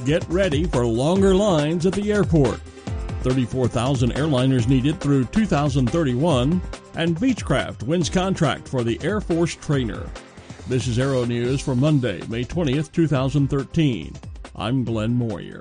Get ready for longer lines at the airport. 34,000 airliners needed through 2031, and Beechcraft wins contract for the Air Force trainer. This is Aero News for Monday, May 20th, 2013. I'm Glenn Moyer.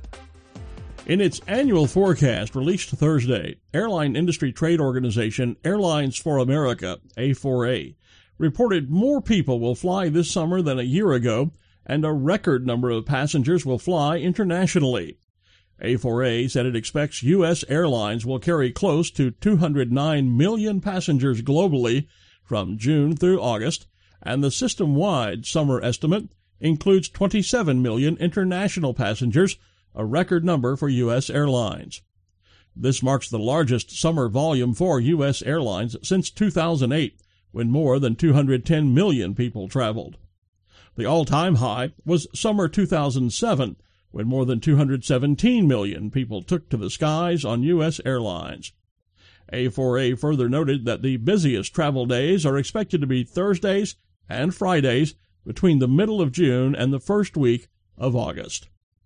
In its annual forecast released Thursday, airline industry trade organization Airlines for America, A4A, reported more people will fly this summer than a year ago, and a record number of passengers will fly internationally. A4A said it expects U.S. airlines will carry close to 209 million passengers globally from June through August, and the system-wide summer estimate includes 27 million international passengers, a record number for U.S. airlines. This marks the largest summer volume for U.S. airlines since 2008, when more than 210 million people traveled. The all-time high was summer 2007, when more than 217 million people took to the skies on U.S. airlines. A4A further noted that the busiest travel days are expected to be Thursdays and Fridays between the middle of June and the first week of August.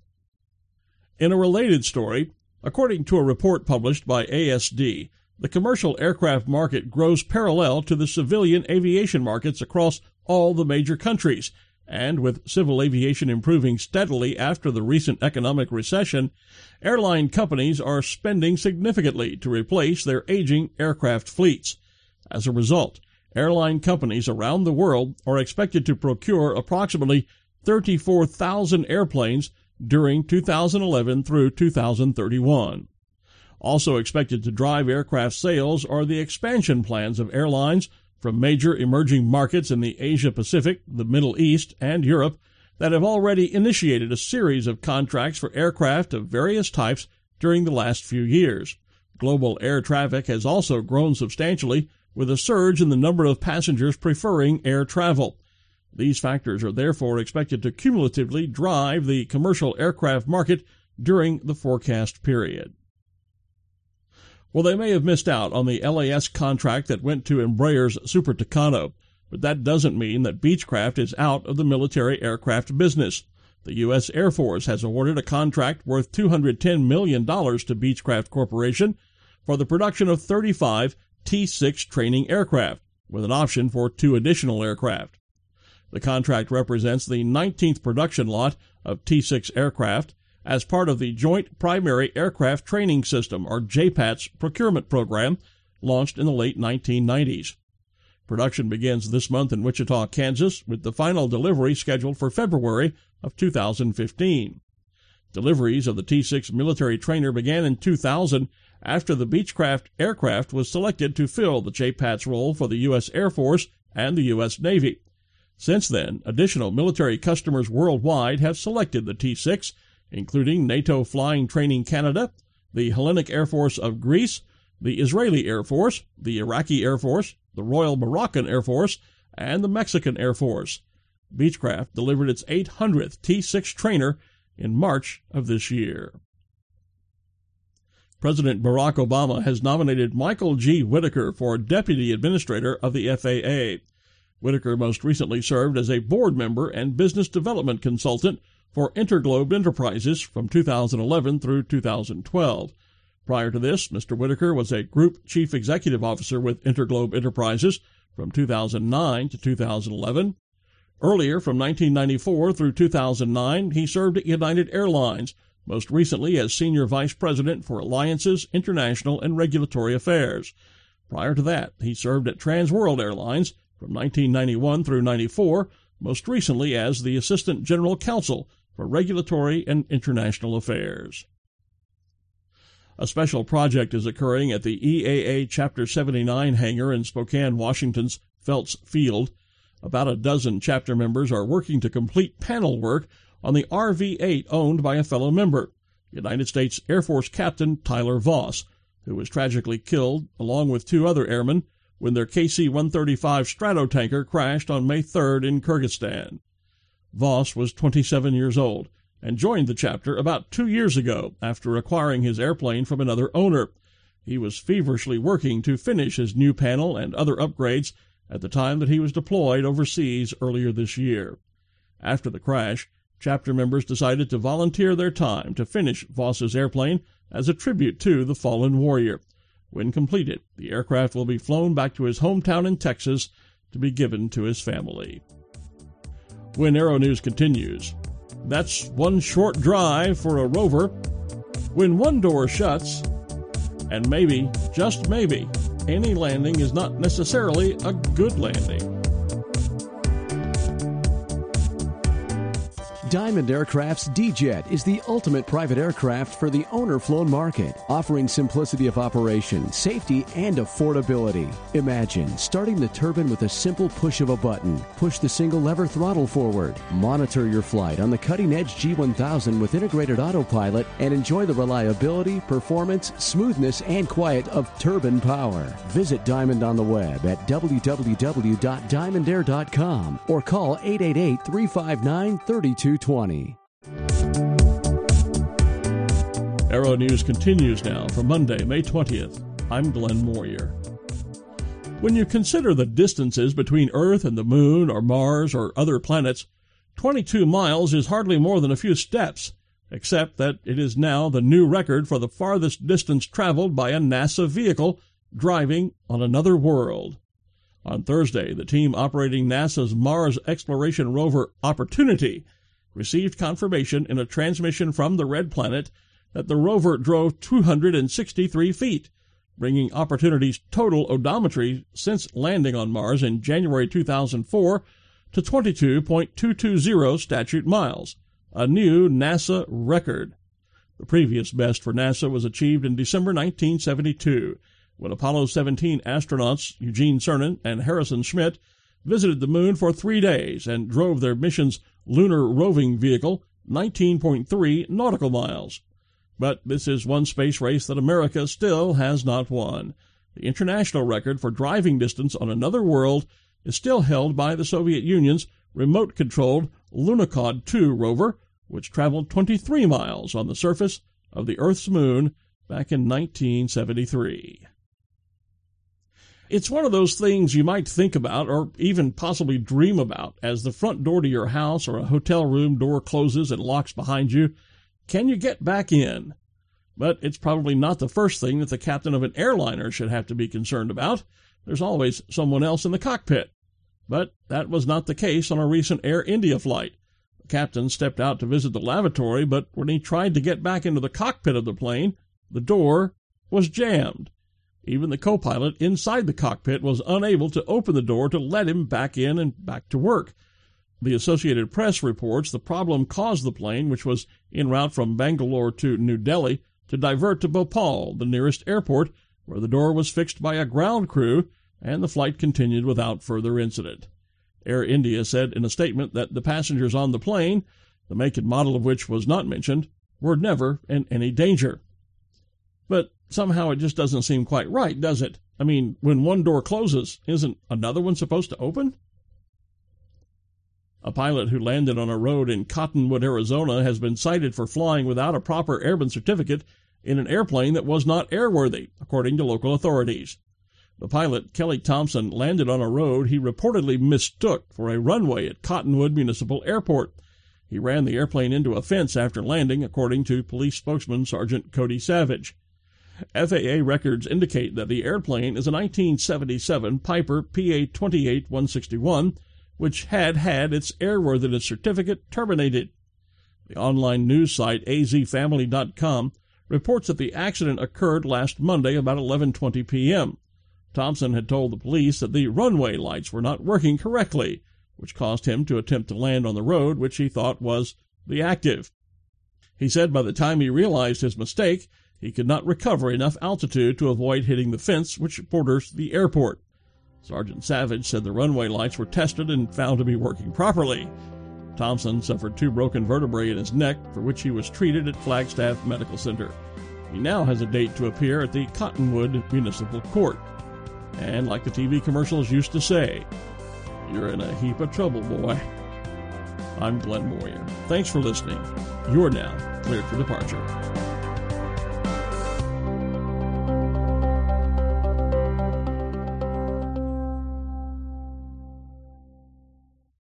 In a related story, according to a report published by ASD, the commercial aircraft market grows parallel to the civilian aviation markets across all the major countries, and with civil aviation improving steadily after the recent economic recession, airline companies are spending significantly to replace their aging aircraft fleets. As a result, airline companies around the world are expected to procure approximately 34,000 airplanes during 2011 through 2031. Also expected to drive aircraft sales are the expansion plans of airlines from major emerging markets in the Asia-Pacific, the Middle East, and Europe that have already initiated a series of contracts for aircraft of various types during the last few years. Global air traffic has also grown substantially, with a surge in the number of passengers preferring air travel. These factors are therefore expected to cumulatively drive the commercial aircraft market during the forecast period. Well, they may have missed out on the LAS contract that went to Embraer's Super Tucano, but that doesn't mean that Beechcraft is out of the military aircraft business. The U.S. Air Force has awarded a contract worth $210 million to Beechcraft Corporation for the production of 35 T-6 training aircraft, with an option for 2 additional aircraft. The contract represents the 19th production lot of T-6 aircraft as part of the Joint Primary Aircraft Training System, or JPATS, procurement program launched in the late 1990s. Production begins this month in Wichita, Kansas, with the final delivery scheduled for February of 2015. Deliveries of the T-6 military trainer began in 2000 after the Beechcraft aircraft was selected to fill the JPATS role for the U.S. Air Force and the U.S. Navy. Since then, additional military customers worldwide have selected the T-6, including NATO Flying Training Canada, the Hellenic Air Force of Greece, the Israeli Air Force, the Iraqi Air Force, the Royal Moroccan Air Force, and the Mexican Air Force. Beechcraft delivered its 800th T-6 trainer in March of this year. President Barack Obama has nominated Michael G. Whitaker for Deputy Administrator of the FAA. Whitaker most recently served as a board member and business development consultant for Interglobe Enterprises from 2011 through 2012. Prior to this, Mr. Whitaker was a Group Chief Executive Officer with Interglobe Enterprises from 2009 to 2011. Earlier, from 1994 through 2009, he served at United Airlines, most recently as Senior Vice President for Alliances, International, and Regulatory Affairs. Prior to that, he served at Trans World Airlines from 1991 through 94, most recently as the Assistant General Counsel for Regulatory and International Affairs. A special project is occurring at the EAA Chapter 79 hangar in Spokane, Washington's Phelps Field. About a dozen chapter members are working to complete panel work on the RV-8 owned by a fellow member, United States Air Force Captain Tyler Voss, who was tragically killed along with 2 other airmen when their KC-135 Stratotanker crashed on May 3rd in Kyrgyzstan. Voss was 27 years old and joined the chapter about 2 years ago after acquiring his airplane from another owner. He was feverishly working to finish his new panel and other upgrades at the time that he was deployed overseas earlier this year. After the crash, Chapter members decided to volunteer their time to finish Voss's airplane as a tribute to the fallen warrior. When completed, the aircraft will be flown back to his hometown in Texas to be given to his family. When Aero News continues, that's one short drive for a rover. When one door shuts, and maybe, just maybe, any landing is not necessarily a good landing. Diamond Aircraft's D-Jet is the ultimate private aircraft for the owner-flown market, offering simplicity of operation, safety, and affordability. Imagine starting the turbine with a simple push of a button. Push the single lever throttle forward. Monitor your flight on the cutting-edge G1000 with integrated autopilot and enjoy the reliability, performance, smoothness, and quiet of turbine power. Visit Diamond on the web at www.diamondair.com or call 888-359-3220. Aero News continues now for Monday, May 20th. I'm Glenn Moyer. When you consider the distances between Earth and the Moon or Mars or other planets, 22 miles is hardly more than a few steps, except that it is now the new record for the farthest distance traveled by a NASA vehicle driving on another world. On Thursday, the team operating NASA's Mars exploration rover Opportunity received confirmation in a transmission from the Red Planet that the rover drove 263 feet, bringing Opportunity's total odometry since landing on Mars in January 2004 to 22.220 statute miles, a new NASA record. The previous best for NASA was achieved in December 1972, when Apollo 17 astronauts Eugene Cernan and Harrison Schmitt visited the Moon for 3 days and drove their mission's lunar roving vehicle 19.3 nautical miles. But this is one space race that America still has not won. The international record for driving distance on another world is still held by the Soviet Union's remote-controlled Lunokhod 2 rover, which traveled 23 miles on the surface of the Earth's moon back in 1973. It's one of those things you might think about or even possibly dream about as the front door to your house or a hotel room door closes and locks behind you. Can you get back in? But it's probably not the first thing that the captain of an airliner should have to be concerned about. There's always someone else in the cockpit. But that was not the case on a recent Air India flight. The captain stepped out to visit the lavatory, but when he tried to get back into the cockpit of the plane, the door was jammed. Even the co-pilot inside the cockpit was unable to open the door to let him back in and back to work. The Associated Press reports the problem caused the plane, which was en route from Bangalore to New Delhi, to divert to Bhopal, the nearest airport, where the door was fixed by a ground crew, and the flight continued without further incident. Air India said in a statement that the passengers on the plane, the make and model of which was not mentioned, were never in any danger. But somehow it just doesn't seem quite right, does it? I mean, when one door closes, isn't another one supposed to open? A pilot who landed on a road in Cottonwood, Arizona, has been cited for flying without a proper airman certificate in an airplane that was not airworthy, according to local authorities. The pilot, Kelly Thompson, landed on a road he reportedly mistook for a runway at Cottonwood Municipal Airport. He ran the airplane into a fence after landing, according to police spokesman Sergeant Cody Savage. FAA records indicate that the airplane is a 1977 Piper PA-28-161, which had its airworthiness certificate terminated. The online news site azfamily.com reports that the accident occurred last Monday about 11:20 p.m. Thompson had told the police that the runway lights were not working correctly, which caused him to attempt to land on the road, which he thought was the active. He said by the time he realized his mistake, he could not recover enough altitude to avoid hitting the fence which borders the airport. Sergeant Savage said the runway lights were tested and found to be working properly. Thompson suffered 2 broken vertebrae in his neck, for which he was treated at Flagstaff Medical Center. He now has a date to appear at the Cottonwood Municipal Court. And like the TV commercials used to say, you're in a heap of trouble, boy. I'm Glenn Moyer. Thanks for listening. You're now cleared for departure.